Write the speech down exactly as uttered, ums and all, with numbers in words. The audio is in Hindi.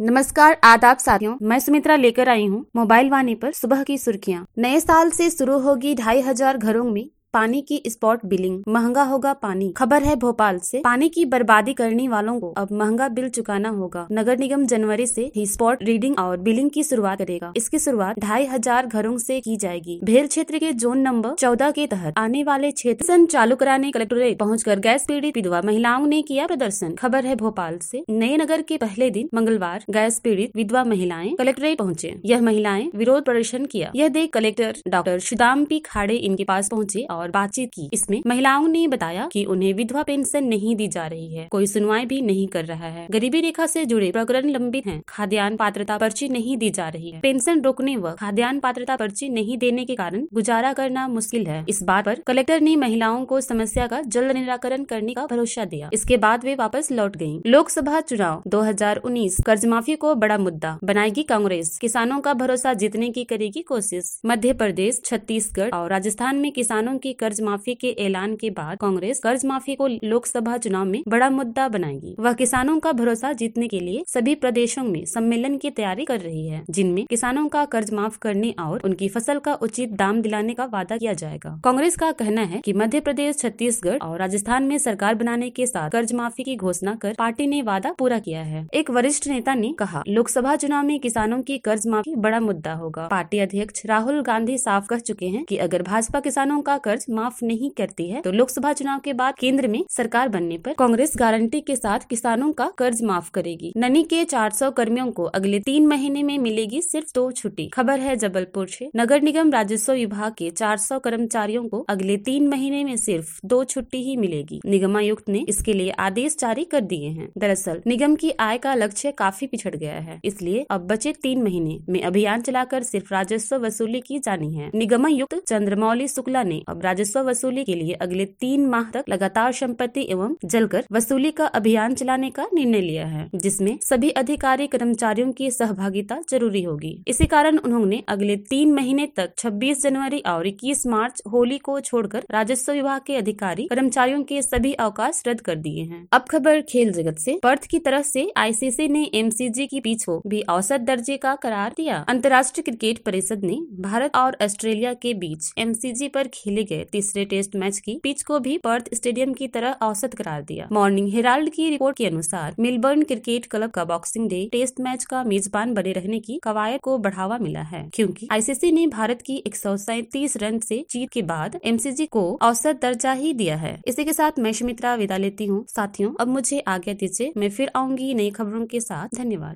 नमस्कार, आदाब साथियों। मैं सुमित्रा लेकर आई हूँ मोबाइल वाणी पर सुबह की सुर्खियाँ। नए साल से शुरू होगी ढाई हजार घरों में पानी की स्पॉट बिलिंग, महंगा होगा पानी। खबर है भोपाल से। पानी की बर्बादी करने वालों को अब महंगा बिल चुकाना होगा। नगर निगम जनवरी से ही स्पॉट रीडिंग और बिलिंग की शुरुआत करेगा। इसकी शुरुआत ढाई हजार घरों से की जाएगी। भेल क्षेत्र के जोन नंबर चौदह के तहत आने वाले क्षेत्र चालू कराने कलेक्टोरेट पहुंचकर गैस पीड़ित विधवा महिलाओं ने किया प्रदर्शन। खबर है भोपाल से। नए नगर के पहले दिन मंगलवार गैस पीड़ित विधवा महिलाएं कलेक्टोरेट पहुंचे। यह महिलाएं विरोध प्रदर्शन किया। यह देख collector doctor Sudam P Khade इनके पास पहुंचे और बातचीत की। इसमें महिलाओं ने बताया कि उन्हें विधवा पेंशन नहीं दी जा रही है, कोई सुनवाई भी नहीं कर रहा है। गरीबी रेखा से जुड़े प्रकरण लंबित हैं। खाद्यान्न पात्रता पर्ची नहीं दी जा रही है। पेंशन रोकने व खाद्यान्न पात्रता पर्ची नहीं देने के कारण गुजारा करना मुश्किल है। इस बात पर कलेक्टर ने महिलाओं को समस्या का जल्द निराकरण करने का भरोसा दिया। इसके बाद वे वापस लौट गयी। लोकसभा चुनाव दो हजार उन्नीस कर्ज माफी को बड़ा मुद्दा बनाएगी कांग्रेस। किसानों का भरोसा जीतने की करेगी कोशिश। मध्य प्रदेश, छत्तीसगढ़ और राजस्थान में किसानों की कर्ज माफी के ऐलान के बाद कांग्रेस कर्ज माफी को लोकसभा चुनाव में बड़ा मुद्दा बनाएगी। वह किसानों का भरोसा जीतने के लिए सभी प्रदेशों में सम्मेलन की तैयारी कर रही है, जिनमें किसानों का कर्ज माफ करने और उनकी फसल का उचित दाम दिलाने का वादा किया जाएगा। कांग्रेस का कहना है कि मध्य प्रदेश, छत्तीसगढ़ और राजस्थान में सरकार बनाने के साथ कर्ज माफी की घोषणा कर पार्टी ने वादा पूरा किया है। एक वरिष्ठ नेता ने कहा, लोकसभा चुनाव में किसानों की कर्ज माफी बड़ा मुद्दा होगा। पार्टी अध्यक्ष राहुल गांधी साफ कह चुके हैं कि अगर भाजपा किसानों का कर्ज माफ नहीं करती है तो लोकसभा चुनाव के बाद केंद्र में सरकार बनने पर कांग्रेस गारंटी के साथ किसानों का कर्ज माफ करेगी। ननी के चार सौ कर्मियों को अगले तीन महीने में मिलेगी सिर्फ दो छुट्टी। खबर है जबलपुर से। नगर निगम राजस्व विभाग के चार सौ कर्मचारियों को अगले तीन महीने में सिर्फ दो छुट्टी ही मिलेगी। निगमायुक्त ने इसके लिए आदेश जारी कर दिए हैं। दरअसल निगम की आय का लक्ष्य काफी पिछड़ गया है, इसलिए अब बचे तीन महीने में अभियान चलाकर सिर्फ राजस्व वसूली की जानी है। निगमायुक्त चंद्रमौली शुक्ला ने अब राजस्व वसूली के लिए अगले तीन माह तक लगातार संपत्ति एवं जलकर वसूली का अभियान चलाने का निर्णय लिया है, जिसमें सभी अधिकारी कर्मचारियों की सहभागिता जरूरी होगी। इसी कारण उन्होंने अगले तीन महीने तक छब्बीस जनवरी और इक्कीस मार्च होली को छोड़कर राजस्व विभाग के अधिकारी कर्मचारियों के सभी अवकाश रद्द कर दिए हैं। अब खबर खेल जगत से। पर्थ की तरफ से आईसीसी ने एमसीजी की पिच को भी औसत दर्जे का करार दिया। अंतर्राष्ट्रीय क्रिकेट परिषद ने भारत और ऑस्ट्रेलिया के बीच एमसीजी पर खेले गए तीसरे टेस्ट मैच की पिच को भी पर्थ स्टेडियम की तरह औसत करार दिया। मॉर्निंग हेराल्ड की रिपोर्ट के अनुसार मेलबर्न क्रिकेट क्लब का बॉक्सिंग डे टेस्ट मैच का मेजबान बने रहने की कवायद को बढ़ावा मिला है, क्योंकि आईसीसी ने भारत की एक सौ सैंतीस रन से जीत के बाद एमसीजी को औसत दर्जा ही दिया है। इसी के साथ मैं सुमित्रा विदा लेती हूँ। साथियों, अब मुझे आज्ञा दीजिए। मैं फिर आऊंगी नई खबरों के साथ। धन्यवाद।